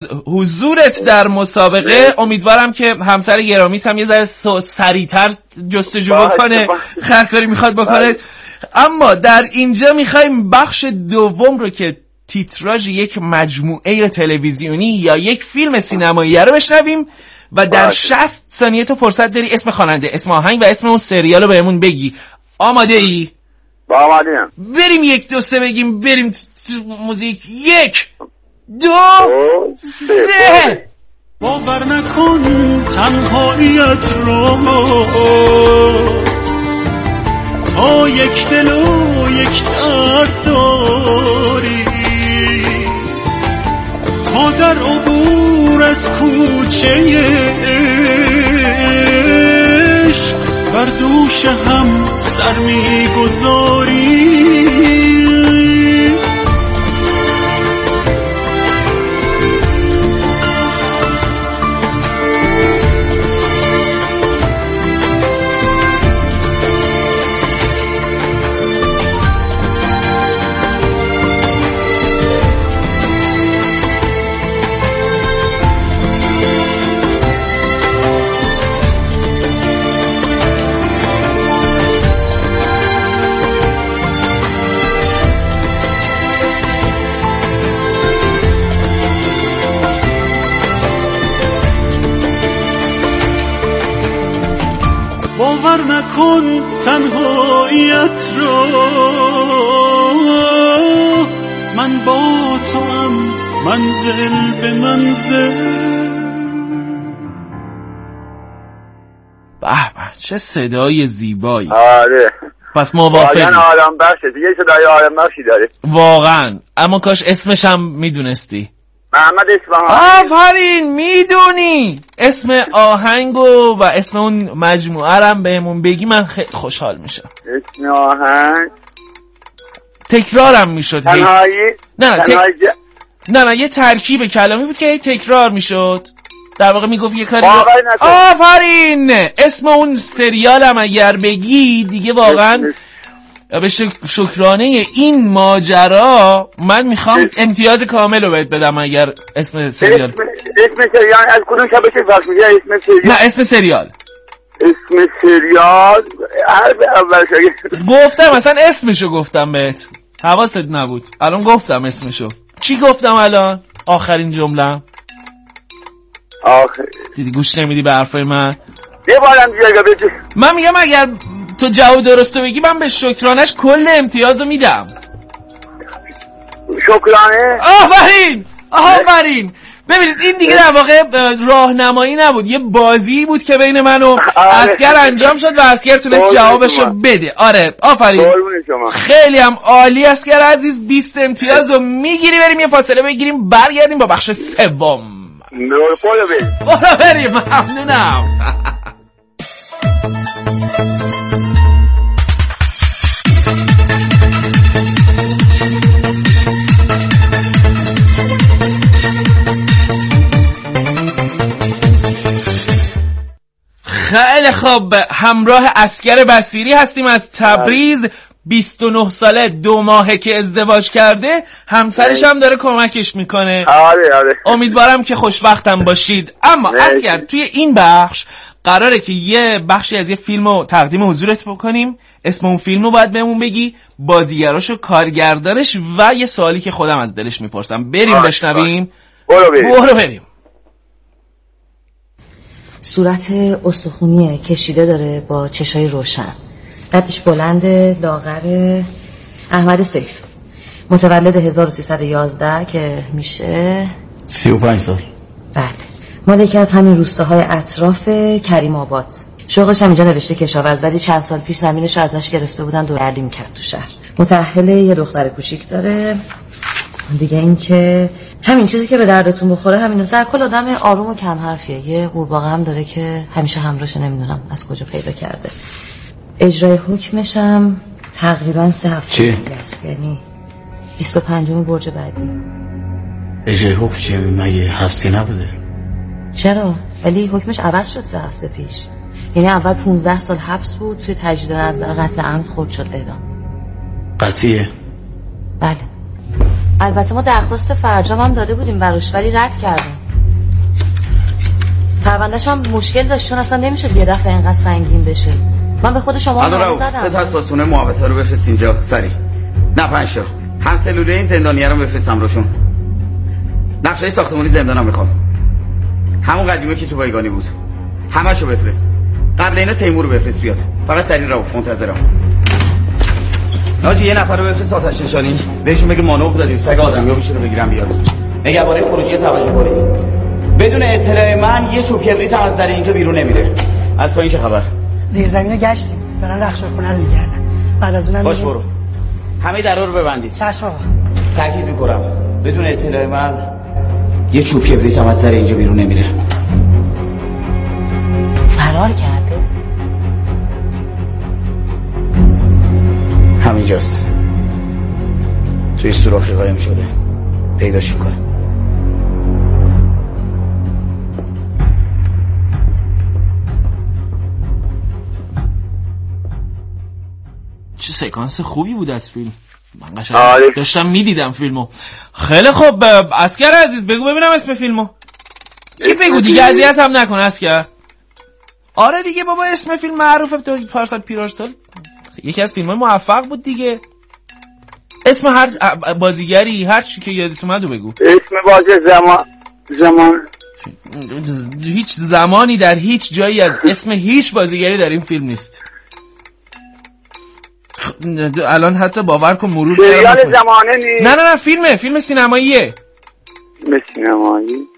حضورت در مسابقه. امیدوارم که همسر گرامیت هم یه ذره سریعتر جستجو بکنه هر کاری میخواد بکنه. اما در اینجا میخوایم بخش دوم رو که تیتراژ یک مجموعه تلویزیونی یا یک فیلم سینمایی رو بشنویم و در 60 ثانیه تو فرصت داری اسم خواننده، اسم آهنگ و اسم اون سریال رو بهمون بگی. آماده ای؟ آماده‌ام. بریم 1 2 3 بگیم، بریم تو موزیک. 1 2 3. باور نکن تنهاییت رو، تا یک دل و یک درد داری، تا در عبور از کوچه عشق بر دوش هم سر میگذاری. باور نکن تنهاییت رو، من با تو هم منزل به منزل. به به چه صدای زیبایی. آره پس موافقی. واقعا آرام بخشه دیگه، صدای آرام بخشی داره واقعا. اما کاش اسمش هم میدونستی. محمد اصفهانی. آفرین، میدونی اسم آهنگو و اسم اون مجموعه رم بهمون بگی من خیلی خوشحال میشم. اسم آهنگ تکرارم میشد. تنهایی. نه یه ترکیب کلامی بود که تکرار میشد. در واقع میگفت یه کاری. آفرین. اسم اون سریالم اگر بگی دیگه واقعا به شکرانه این ماجرا من میخوام امتیاز کامل رو بهت بدم. اگر اسم سریال از کدوم شبکه پخش میشه؟ اسم سریال؟ نه اسم سریال. اسم سریال اول گفتم اصلا اسمشو گفتم بهت، حواست نبود. الان گفتم اسمشو. چی گفتم الان؟ آخرین جمله. دیدی گوش نمیدی به حرفای من؟ یه بارم دیگه بگو. من میگم اگر تو جواب درستو بگی من به شکرانش کل امتیازو میدم. شکرانه. آفرین. ببینید این دیگه در واقع راهنمایی نبود، یه بازی بود که بین من و اسکر انجام شد و اسکر تونست جوابشو بده. آره آفرین، خیلی هم عالی اسکر عزیز. 20 امتیازو میگیری. بریم یه فاصله بگیریم برگردیم با بخش سوم. برو بریم. ممنونم. خیلی خوب، همراه اسکر بصیری هستیم از تبریز. 29 ساله، 2 ماهه که ازدواج کرده، همسرش هم داره کمکش میکنه. آره. امیدوارم که خوشبختم باشید. اما اسکر توی این بخش قراره که یه بخشی از یه فیلمو تقدیم حضورت بکنیم. اسم اون فیلمو باید بهمون بگی، بازیگراش و کارگردانش و یه سوالی که خودم از دلش میپرسم. بریم بشنویم. برو بریم. صورت استخونی کشیده داره با چشای روشن، قدش بلند، لاغر. احمد سیف، متولد 1311 که میشه 35 سال. بله، مال یکی از همین روستاهای اطراف کریم آباد. شغلش هم اینجا نوشته کشاورز، ولی چند سال پیش زمینش رو ازش گرفته بودن دورگردی میکرد تو شهر. متأهل، یه دختر کوچیک داره. دیگه این که همین چیزی که به دردتون بخوره همین. در کل آدم آروم و کم حرفیه. یه قورباغه هم داره که همیشه همراهشه، نمیدونم از کجا پیدا کرده. اجرای حکمش هم تقریبا 3 هفته است، یعنی 25 برج بعدی. اجرای حکم چیه؟ مگه حبسی نبوده؟ چرا؟ ولی حکمش عوض شد 3 هفته پیش. یعنی اول 15 سال حبس بود، توی تجدید نظر قتل عمد خرد شد اعدام. قطعیه؟ بله. البته ما درخواست فرجام هم داده بودیم براش ولی رد کردیم. پرونده‌ش هم مشکل داشت چون اصلا نمیشد یه دفعه اینقدر سنگین بشه. من به خود شما زدم. 3 تا از پاسخونه محافظه رو بفرست اینجا سری. نه 5 تا. هم سلوله این زندانی‌ها رو بفرستم روشون. نقشه ساختمانی زندانم میخوام. همون قدیمی که تو بایگانی بود. همه‌شو بفرست. قبل اینا تیمور رو بفرست بیاد. فقط سری رفت منتظرم. ناجی یه نفر رو بفرست آتش نشانی. بهشون بگه مانور دادیم سگ آدمیو بشه رو بگیرن بیاد. نگهبان خروجی توجه کنید. بدون اطلاع من یه چوب کبریت هم از در اینجا بیرون نمیره. از پایین چه خبر؟ زیرزمینو گشتیم. دارن رخشه‌خونه رو میگردن. بعد از اونم باش برو. همه درا رو ببندید. چشم آقا. تاکید میکنم بدون اطلاع من یه چوب کبریت هم از در اینجا بیرون نمیره. فرار کرده؟ همینجاست. توی سوراخی قایم شده. پیداش میکنه. چه سکانس خوبی بود از فیلم. من قشنگ داشتم میدیدم فیلمو. خیلی خوب عسکر عزیز بگو ببینم اسم فیلمو. کی بگو دیگه اذیت هم نکن عسکر. آره دیگه بابا اسم فیلم معروفه تو پارسال پیرارسال. یکی از فیلم‌های موفق بود دیگه. اسم هر بازیگری هر چی که یادت اومد بگو. اسم بازی زمان هیچ زمانی در هیچ جایی از اسم هیچ بازیگری در این فیلم نیست. الان حتی باور کن مرور سریال زمانه نیست. نه فیلم سینماییه. سینمایی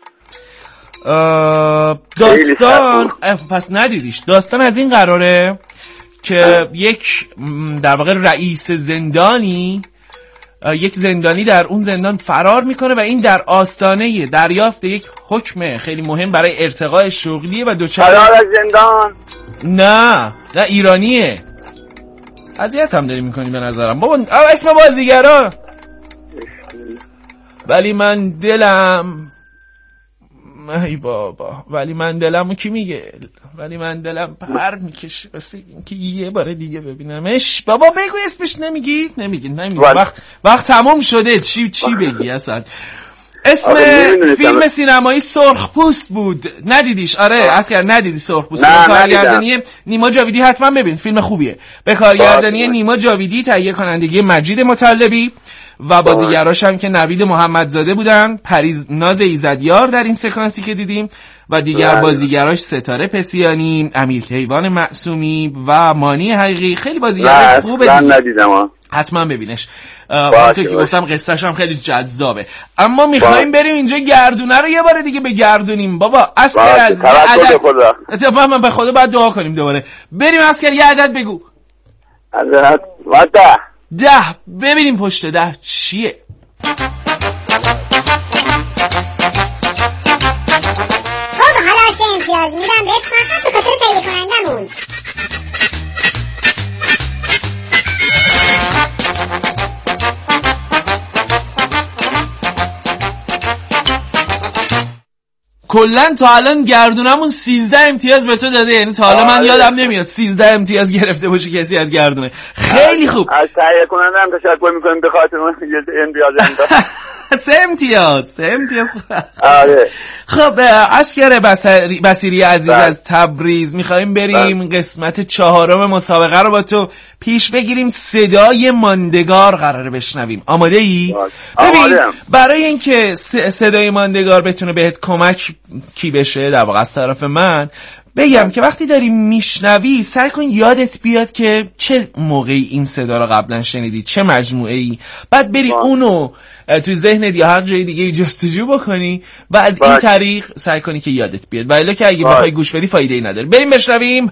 داستان پس ندیدیش. داستان از این قراره که یک در واقع رئیس زندانی یک زندانی در اون زندان فرار میکنه و این در آستانه دریافت یک حکم خیلی مهم برای ارتقاء شغلیه و فرار از زندان. نه ایرانیه. اذیت هم داری میکنی به نظرم بابا. اسم بازیگرا ولی من دلم ای بابا ولی من دلمو کی میگه؟ ولی من دلم پر میکشه واسه اینکه یه بار دیگه ببینمش. بابا بگو اسمش. نمیگی وقت تموم شده. چی بگی اصلا؟ اسم فیلم سینمایی سرخپوست بود. ندیدیش؟ آره عسکر ندیدی سرخپوست؟ به کارگردانی نیما جاویدی حتما ببین فیلم خوبیه. به کارگردانی نیما جاویدی، تهیه کنندگی مجید مطلبی و بازیگراش هم که نوید محمدزاده بودن، پریز ناز ایزدیار در این سکانسی که دیدیم و دیگر بازیگراش ستاره پسیانی، امیر کیوان معصومی و مانی حقیقی. خیلی بازیگر خوبه دیگه. من ندیدم. حتما ببینش. همونطور که گفتم قصه‌ش هم خیلی جذابه. اما میخوایم بریم اینجا گردونه رو یه بار دیگه بگردونیم. بابا عسکر از عدد من به خدا باید دعا کنیم دوباره. بریم عسکر یه عدد بگو. عدد 10. ببینیم پشت 10 چیه. خب حالا چه امتیاز میدم بهت فقط به خاطر تهیه کنندمون. کلن تا الان گردونمون 13 امتیاز به تو داده. یعنی تا حالا من یادم نمیاد 13 امتیاز گرفته باشه کسی از گردونه. خیلی خوب. از تهیه کنندم تشکر میکنیم به خاطر من امتیاز انداخت. 3 امتیاز. آره. خب عسکر بصیری عزیز از تبریز میخوایم بریم قسمت 4 مسابقه رو با تو پیش بگیریم. صدای ماندگار قراره بشنویم. آماده ای؟ ببین برای اینکه صدای ماندگار بتونه بهت کمک کی بشه در واقع از طرف من بگم که وقتی داری میشنوی سعی کن یادت بیاد که چه موقعی این صدا رو قبلا شنیدی، چه مجموعه‌ای، بعد بری اونو توی ذهنت یا هر جای دیگه جستجو بکنی و از این طریق سعی کنی که یادت بیاد. ولی که اگه بخوای گوش بدی فایده ای نداره. بریم بشنویم.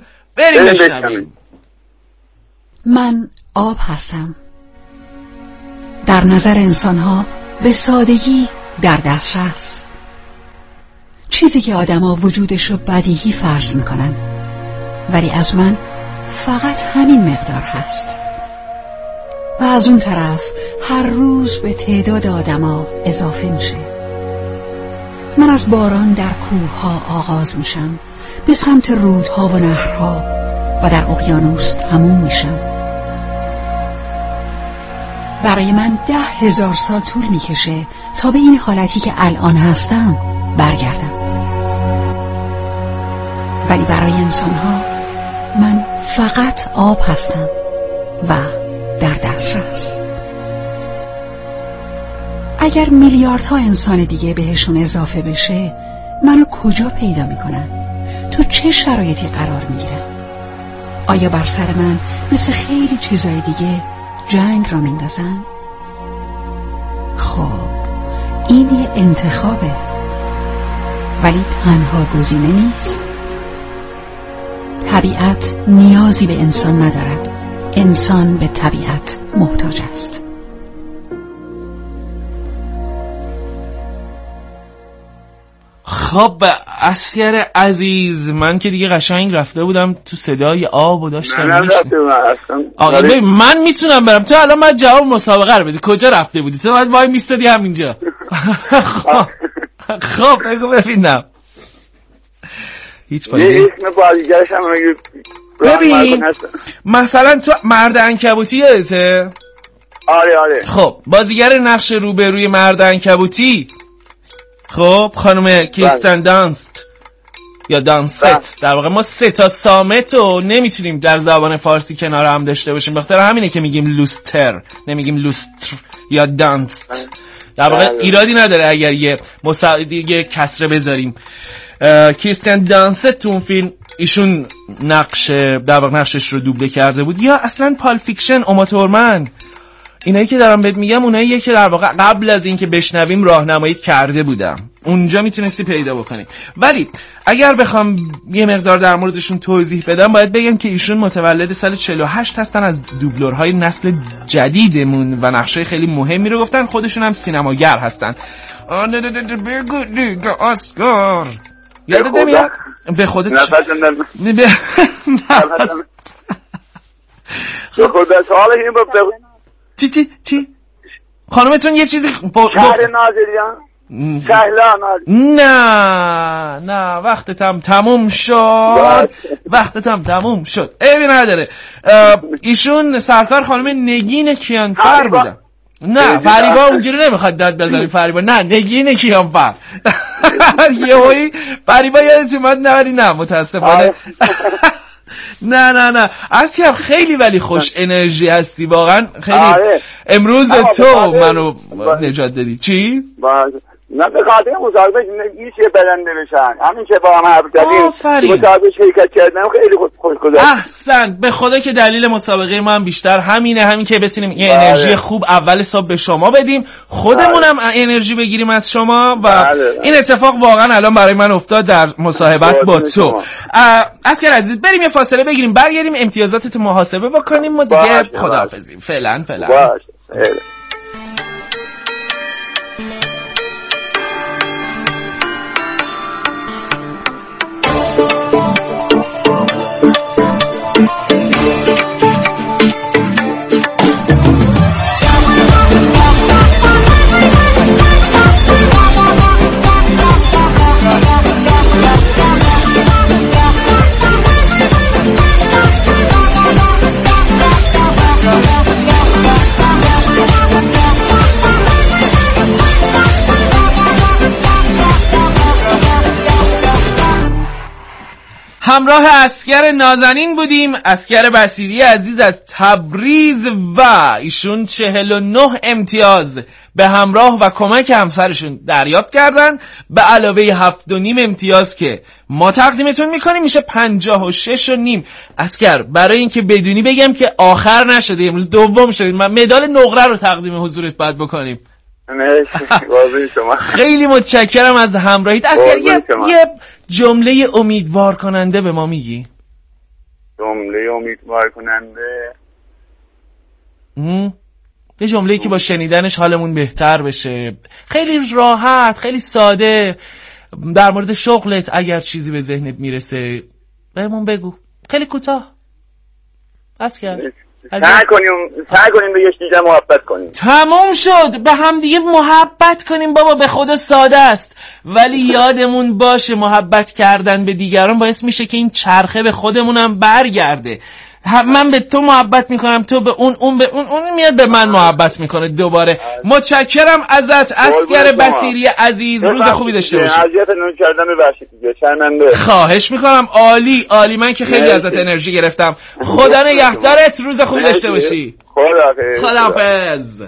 من آب هستم. در نظر انسان‌ها به سادگی در دسترس. چیزی که آدم‌ها وجودش رو بدیهی فرض می‌کنن، ولی از من فقط همین مقدار هست. و از اون طرف هر روز به تعداد آدم‌ها اضافه میشه. من از باران در کوه‌ها آغاز میشم، به سمت رودها و نهرها و در اقیانوس تموم میشم. برای من 10,000 سال طول میکشه تا به این حالتی که الان هستم برگردم. ولی برای انسان‌ها من فقط آب هستم و در دسترس. اگر میلیاردها انسان دیگه بهشون اضافه بشه، منو کجا پیدا میکنن؟ تو چه شرایطی قرار میگیرم؟ آیا بر سر من مثل خیلی چیزای دیگه جنگ را میندازن؟ خب این یه انتخابه، ولی تنها گزینه نیست. طبیعت نیازی به انسان ندارد، انسان به طبیعت محتاج است. خب اسکر عزیز، من که دیگه قشنگ رفته بودم تو صدای آب و داشتم ببین من میتونم برم. تو الان من جواب مسابقه رو بدی، کجا رفته بودی؟ تو باید وای میستادی همینجا. خب بگو ببینم. هیچ فایده اسم بازیگرش هم ببین مثلا تو مرد عنکبوتی یادته؟ آره خب بازیگر نقش روبروی مرد عنکبوتی خب خانم کریستن دانست یا دانست، در واقع ما 3 تا سامت رو نمیتونیم در زبان فارسی کنار هم داشته باشیم، بخاطر همینه که میگیم لوستر نمیگیم لوستر یا دانست. در واقع ایرادی نداره اگر یه کسره بذاریم. کریستین دانست تو اون فیلم ایشون در واقع نقشش رو دوبله کرده بود. یا اصلا پال فیکشن، اوما تورمن، اینایی که دارم بهت میگم اوناییه که در واقع قبل از این که بشنویم راهنماییت کرده بودم، اونجا میتونستی پیدا بکنی. ولی اگر بخوام یه مقدار در موردشون توضیح بدم باید بگم که ایشون متولد سال 48 هستن، از دوبلورهای نسل جدیدمون و نقشای خیلی مهمی رو گفتن، خودشون هم سینماگر هستن. بگو دیگه اسکار، یادت نمیاد؟ به خودت به خودت حالا این چی؟ خانومتون یه چیزی شهر ناظریان نه وقتتم تموم شد. عیبی نداره. ایشون سرکار خانم نگین کیانفر بودن. نه فریبا اونجوری نمیخواد داد بزنی فریبا، نه نگین کیانفر. یهویی فریبا یادت اومد نبری؟ نه متاسفانه. نه اسکر خیلی ولی خوش انرژی هستی واقعا، خیلی امروز تو منو نجات دادی. چی؟ نه به خاطر مصاحبه میشه برنده بشن، همین که با هم حرف زدیم مصاحبه شرکت کردم خیلی خوش گذشت. احسن، به خدا که دلیل مسابقه ما هم بیشتر همین که بتونیم یه انرژی خوب اول صبح به شما بدیم، خودمون هم انرژی بگیریم از شما و این اتفاق واقعا الان برای من افتاد در مصاحبت با تو. اسکر عزیز بریم یه فاصله بگیریم، برگردیم امتیازاتت محاسبه بکنیم و دیگه خداحافظی. فعلا همراه اسکر نازنین بودیم، اسکر بصیری عزیز از تبریز و ایشون 49 امتیاز به همراه و کمک همسرشون دریافت کردن، به علاوه 7.5 امتیاز که ما تقدیمتون میکنیم میشه 56.5. اسکر برای اینکه بدونی بگم که آخر نشده، امروز دوم شدید، من مدال نقره رو تقدیم حضورت باید بکنیم. خیلی متشکرم از همراهیت. اسکر یه جمله امیدوار کننده به ما میگی؟ جمله امیدوار کننده؟ یه جمله‌ای که با شنیدنش حالمون بهتر بشه، خیلی راحت، خیلی ساده، در مورد شغلت اگر چیزی به ذهنت میرسه بهمون بگو، خیلی کوتاه. اسکر سعی کنیم به یکدیگر محبت کنیم. تموم شد، به هم دیگه محبت کنیم بابا، به خدا ساده است، ولی یادمون باشه محبت کردن به دیگران باعث میشه که این چرخه به خودمون هم برگرده. من به تو محبت میکنم، تو به اون به اون میاد به من محبت میکنه دوباره. متشکرم ازت اسگر بصیری عزیز، روز خوبی داشته باشی. اذیتتون کردم ببخشید دیگه، شرمنده. خواهش میکنم، عالی، من که خیلی ازت انرژی گرفتم. خدا نگهدارت، روز خوبی داشته باشی. خداحافظ.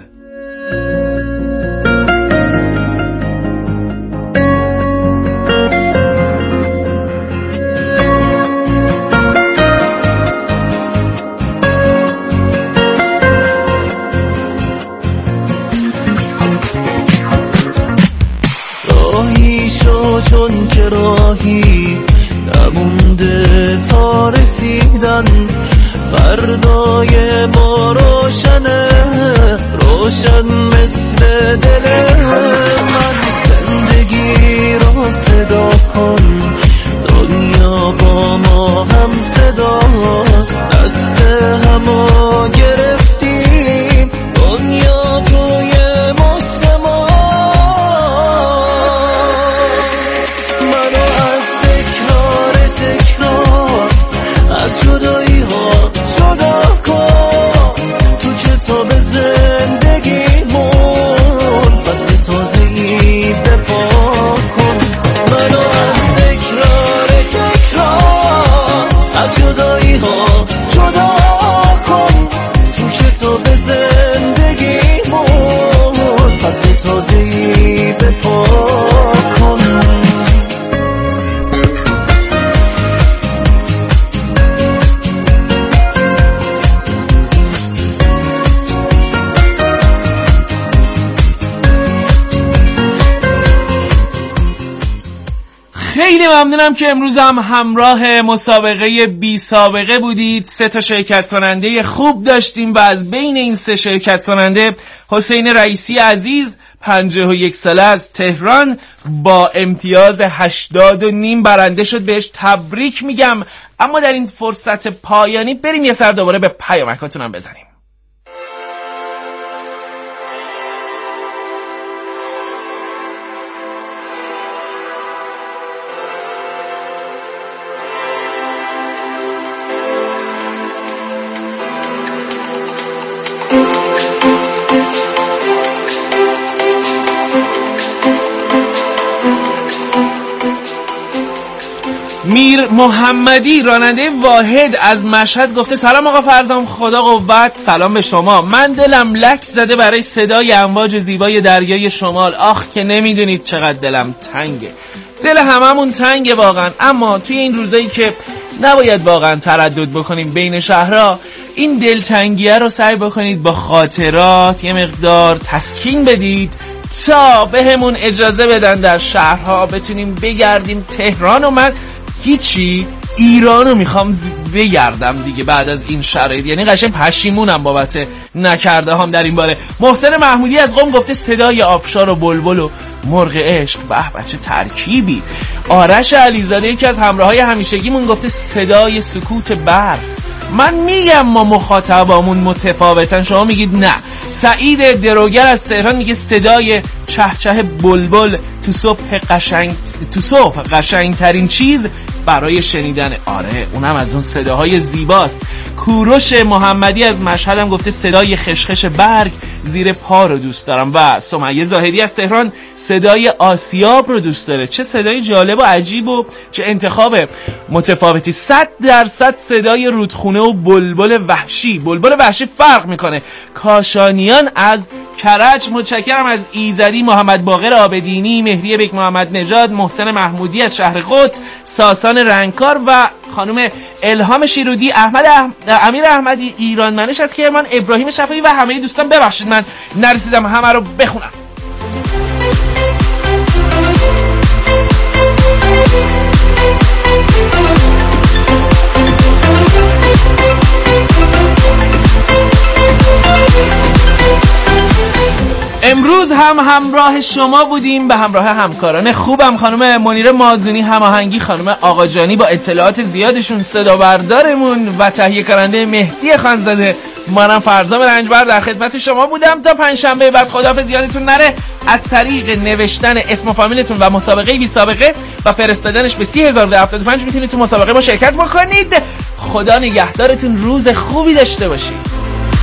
چون که راهی نمونده تا رسیدن، فردای ما روشنه، روشن مثل دل من. زندگی را صدا کن، دنیا با ما هم صداست، دست همو گرفتیم، دنیا توی مشت ما. از جدایی ها جدا کن، تو کتاب زندگیمون فصل تازه‌ای بپا کن. منو از تکرار از جدایی ها جدا کن، تو کتاب زندگیمون فصل تازه‌ای بپا کن. خیلی ممنونم که امروز هم همراه مسابقه بی سابقه بودید. 3 شرکت کننده خوب داشتیم و از بین این 3 شرکت کننده حسین رئیسی عزیز 51 ساله از تهران با امتیاز 80.5 برنده شد. بهش تبریک میگم. اما در این فرصت پایانی بریم یه سر دوباره به پیامکاتونم بزنیم. میر محمدی راننده واحد از مشهد گفته سلام آقا فرزام، خدا قوت. سلام به شما. من دلم لک زده برای صدای امواج زیبای دریای شمال. آخ که نمیدونید چقدر دلم تنگه. دل هممون تنگه واقعا. اما توی این روزایی که نباید واقعا تردد بکنیم بین شهرها، این دلتنگیه رو سعی بکنید با خاطرات یه مقدار تسکین بدید تا بهمون اجازه بدن در شهرها بتونیم بگردیم. تهران و من هیچی، ایرانو میخوام بگردم دیگه بعد از این شرایط. یعنی قشنگ پشیمونم بابت نکرده هم در این باره. محسن محمودی از قم گفته صدای آبشار و بلبل و مرغ عشق. به بچه ترکیبی. آرش علیزاده یکی از همراههای همیشگیمون گفته صدای سکوت برف. من میگم ما مخاطبامون متفاوتن، شما میگید نه. سعید دروگر از تهران میگه صدای چهچه بلبل تو صبح قشنگ ترین چیز برای شنیدن. آره اونم از اون صداهای زیباست. کوروش محمدی از مشهد هم گفته صدای خشخش برگ زیر پا رو دوست دارم. و سمیه زاهدی از تهران صدای آسیاب رو دوست داره. چه صدای جالب و عجیب و چه انتخاب متفاوتی. 100% صدای رودخونه و بلبل وحشی. بلبل وحشی فرق میکنه. کاشانیان از کرج متشکرم. از ایزدی محمد باقر آبدینی، مهری بک محمد نژاد، محسن محمودی از شهر قدس، ساسان رنگکار و خانم الهام شیرودی، امیر احمدی ایران منش از کرمان، ابراهیم شفیعی و همه دوستان. ببخشید من نرسیدم همه رو بخونم. امروز هم همراه شما بودیم به همراه همکاران خوبم، خانم منیره مازونی هماهنگی، خانم آقاجانی با اطلاعات زیادشون، صدا بردارمون و تهیه کننده مهدی خانزاده، منم فرزام رنجبر در خدمت شما بودم. تا پنجشنبه بعد خداحافظ. یادتون نره از طریق نوشتن اسم و فامیلتون و مسابقه بی سابقه و فرستادنش به 30,075 میتونید تو مسابقه ما شرکت بکنید. خدا نگهدارتون، روز خوبی داشته باشید.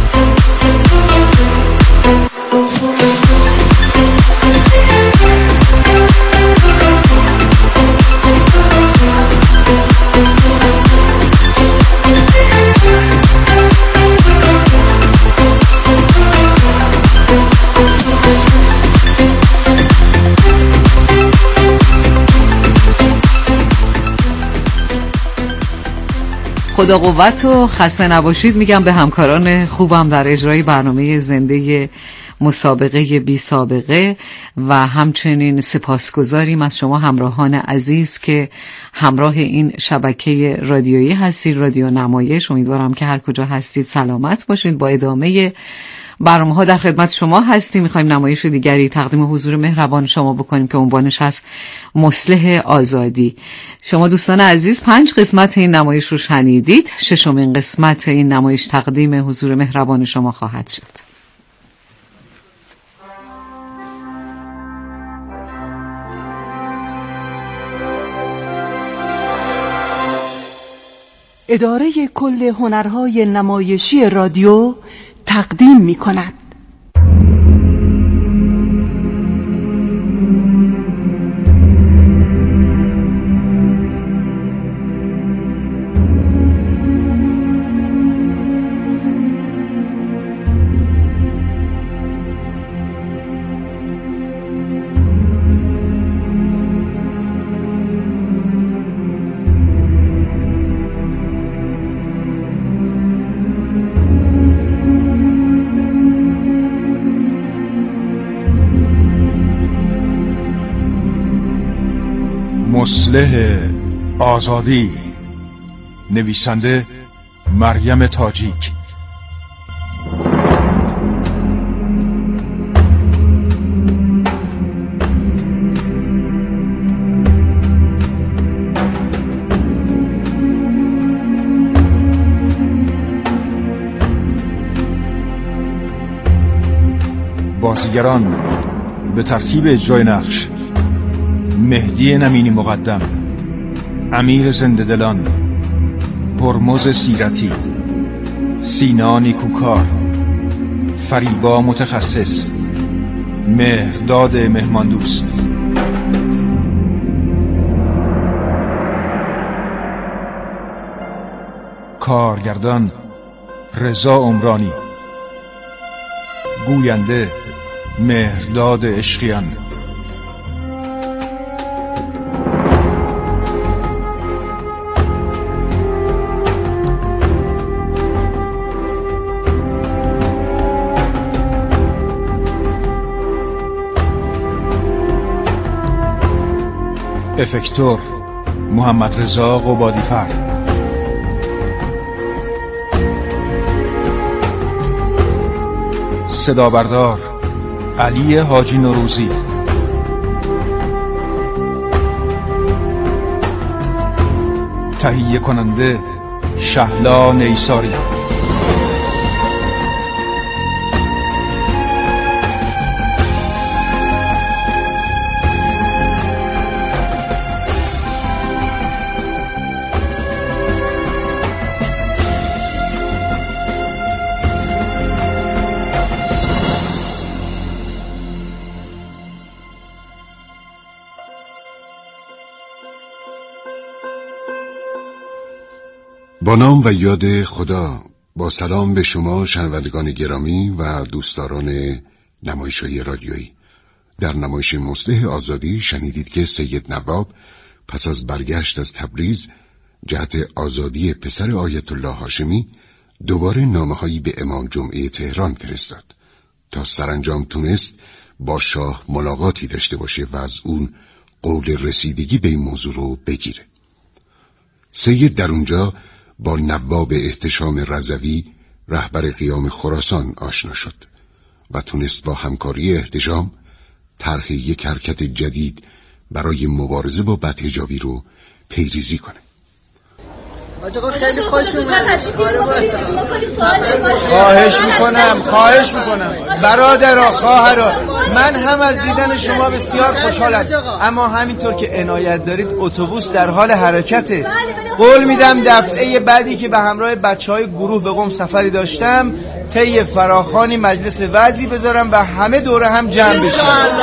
خدا قوت و خسته نباشید میگم به همکاران خوبم در اجرای برنامه زنده مسابقه بی سابقه و همچنین سپاسگزاریم از شما همراهان عزیز که همراه این شبکه رادیویی هستید، رادیو نمایش. امیدوارم که هر کجا هستید سلامت باشید. با ادامه برنامه‌ها در خدمت شما هستیم. می‌خوایم نمایش دیگری تقدیم حضور مهربان شما بکنیم که عنوانش هست مصلح آزادی. شما دوستان عزیز 5 قسمت این نمایش رو شنیدید. 6مین قسمت این نمایش تقدیم حضور مهربان شما خواهد شد. اداره کل هنرهای نمایشی رادیو تقدیم می کند. مصلح آزادی، نویسنده مریم تاجیک. بازیگران به ترتیب اجرای نقش: مهدی نمینی مقدم، امیر زنده‌دلان، هرمز سیرتی، سینا نیکوکار، فریبا متخصص، مهرداد مهماندوست. کارگردان رضا عمرانی، گوینده مهرداد عشقیان. افکتور محمد رضا قبادیفر. صدا بردار علی حاجی نوروزی. تهیه کننده شهلا نیساری. با نام و یاد خدا، با سلام به شما شنوندگان گرامی و دوستداران نمایش‌های رادیویی. در نمایش مصلح آزادی شنیدید که سید نواب پس از برگشت از تبریز جهت آزادی پسر آیت الله هاشمی دوباره نامه‌هایی به امام جمعه تهران فرستاد تا سرانجام تونست با شاه ملاقاتی داشته باشه و از اون قول رسیدگی به این موضوع رو بگیره. سید در اونجا با نواب احتشام رضوی رهبر قیام خراسان آشنا شد و تونست با همکاری احتشام طرح یک حرکت جدید برای مبارزه با بدحجابی رو پیریزی کنه. خواهش میکنم برادرها خواهرها، من هم از دیدن شما بسیار خوشحالم، اما همینطور که عنایت دارید اتوبوس در حال حرکته. قول میدم دفعه بعدی که به همراه بچهای گروه به قم سفری داشتم طی فراخانی مجلس وعظی بذارم و همه دوره هم جمع بشن.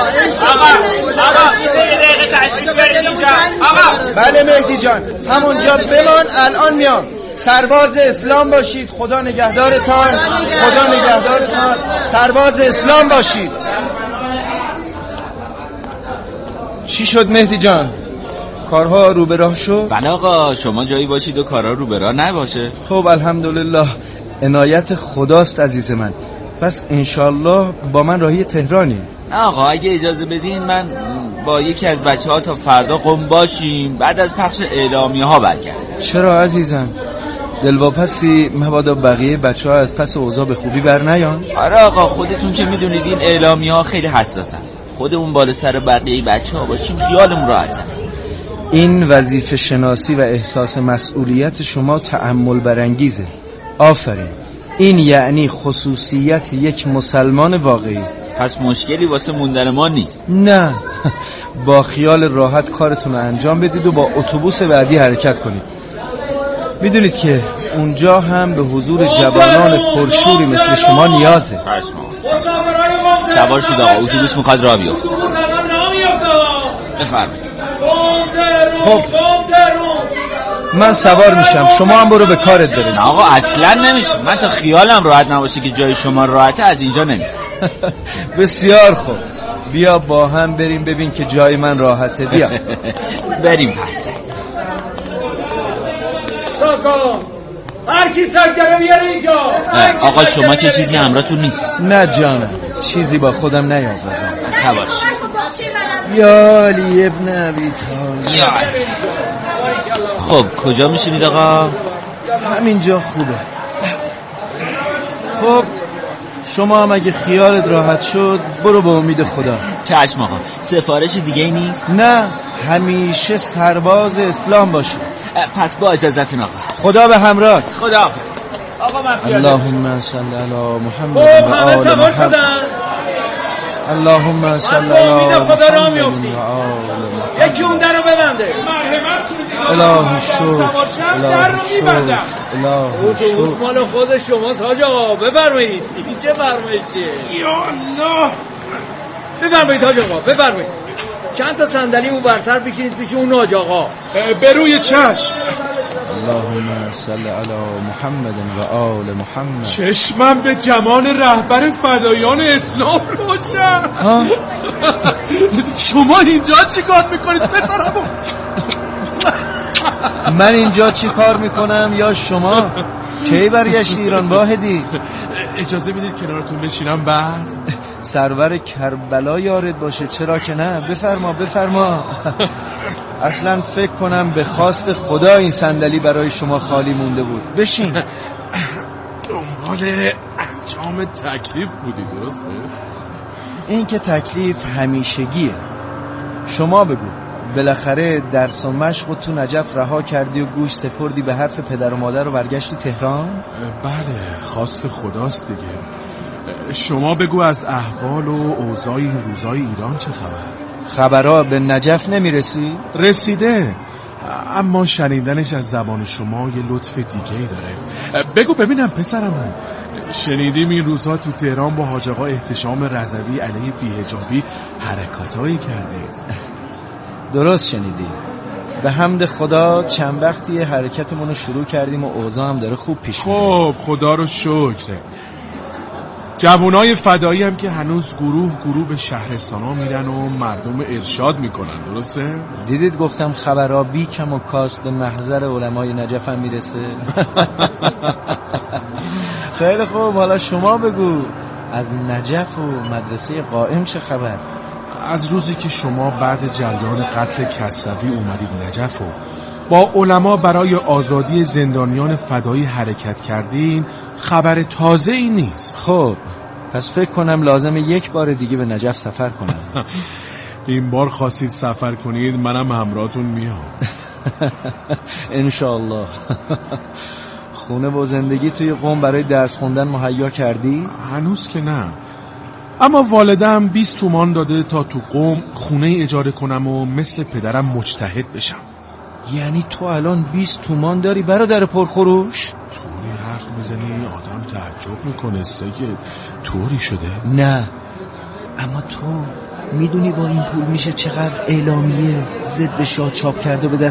بله مهدی جان، همونجا بمان، الان میام. سرباز اسلام باشید، خدا نگهدارتان، خدا نگهدارتان، سرباز اسلام باشید. چی شد مهدی جان؟ کارها رو به راه شد؟ بله آقا، شما جایی باشید و کارها رو به راه نباشه. خب الحمدلله، عنایت خداست عزیز من. پس انشالله با من راهی تهرانی. نه آقا، اگه اجازه بدین من با یکی از بچه‌ها تا فردا قم باشیم، بعد از پخش اعلامیه ها برگردیم. چرا عزیزم؟ دلواپسی مبادا بقیه بچه‌ها از پس اوضاع به خوبی بر نیان؟ آره آقا، خودتون که میدونید این اعلامیه ها خیلی حساسن. خودمون بالا سر بقیه بچه‌ها باشیم خیالمون راحته. این وظیفه شناسی و احساس مسئولیت شما تأمل برانگیزه. آفرین. این یعنی خصوصیت یک مسلمان واقعی. پس مشکلی واسه موندن ما نیست؟ نه، با خیال راحت کارتون رو انجام بدید و با اتوبوس بعدی حرکت کنید. میدونید که اونجا هم به حضور جوانان پرشوری مثل شما نیازه. سوار شید آقا، اتوبوس میخواد راه بیفته. بفرمایید. خب من سوار میشم، شما هم برو به کارت برس. نه آقا اصلا نمیشه، من تا خیالم راحت نباشه که جای شما راحته از اینجا نمیرم. بسیار خوب، بیا با هم بریم ببین که جای من راحته. بیا بریم پس. ساکن هر کی سگدره بیاره اینجا. آقا شما که چیزی همراهتون نیست؟ نه جانم، چیزی با خودم نیاوردم. سوار یا علی ابن ابی طالب. خب کجا میشینید آقا؟ همینجا خوبه. خب شما هم اگه خیالت راحت شد برو به امید خدا. چشم آقا. سفارش دیگه ای نیست؟ نه، همیشه سرباز اسلام باشی. پس با اجازتون آقا. خدا به همراهت. خدا حافظ. آقا من پیاده. اللهم صل علی محمد. خب همه سوار شدن. اللهم صل علی محمد. خدا را میافتی. یکی اون درو ببنده. الهی شکر. الهی شکر. اتوبوس مال خود شما تاج آقا، بفرمایید. این چه فرمایشیه؟ یا الله. بفرمایید تاج آقا، بفرمایید. چند تا صندلی اون برتر بشینید پیش اون ناج آقا. به روی چشم. اللهم صل علی محمد و آل محمد. چشمم به جمال رهبر فدایان اسلام روشن. شما اینجا چی کار میکنید پسرمون؟ من اینجا چی کار میکنم یا شما؟ کی برگشتی ایران واحدی؟ اجازه میدید کنارتون بشینم بعد؟ سرور کربلا یارت باشه، چرا که نه؟ بفرما. اصلا فکر کنم به خواست خدا این صندلی برای شما خالی مونده بود. بشین. دنبال انجام تکلیف بودی درسته؟ این که تکلیف همیشگیه. شما بگو، بالاخره درس و مشق تو نجف رها کردی و گوش سپردی به حرف پدر و مادر و برگشتی تهران؟ بله، خواست خداست دیگه. شما بگو از احوال و اوضاع این روزای ایران چه خبر؟ خبرها به نجف نمیرسی؟ رسیده، اما شنیدنش از زبان شما یه لطف دیگه‌ای داره. بگو ببینم پسرمون، شنیدیم این روزها تو تهران با حاج آقا احتشام رضوی علیه بی‌حجابی حرکاتایی کرده. درست شنیدی. به حمد خدا چند وقتی حرکتمون رو شروع کردیم و اوضاع هم داره خوب پیش میره. خب خدا رو شکر. جوانای فدایی هم که هنوز گروه به شهرستانا میرن و مردم ارشاد میکنن، درسته؟ دیدید گفتم خبرها بی کم و کاست به محضر علمای نجف هم میرسه. خیلی خوب، حالا شما بگو از نجف و مدرسه قائم چه خبر؟ از روزی که شما بعد جریان قتل کسروی اومدید نجف و با علما برای آزادی زندانیان فدایی حرکت کردین، خبر تازه ای نیست. خب پس فکر کنم لازمه یک بار دیگه به نجف سفر کنم. این بار خواستید سفر کنید، منم همراهتون میام. انشالله. خونه و زندگی توی قم برای درس خوندن مهیا کردی؟ هنوز که نه، اما والدم 20 تومان داده تا تو قم خونه اجاره کنم و مثل پدرم مجتهد بشم. یعنی تو الان 20 تومان داری برادر پرخروش؟ طوری حرف میزنی آدم تعجب میکنه سید. طوری شده؟ نه، اما تو میدونی با این پول میشه چقدر اعلامیه ضد شاه چاپ کرده به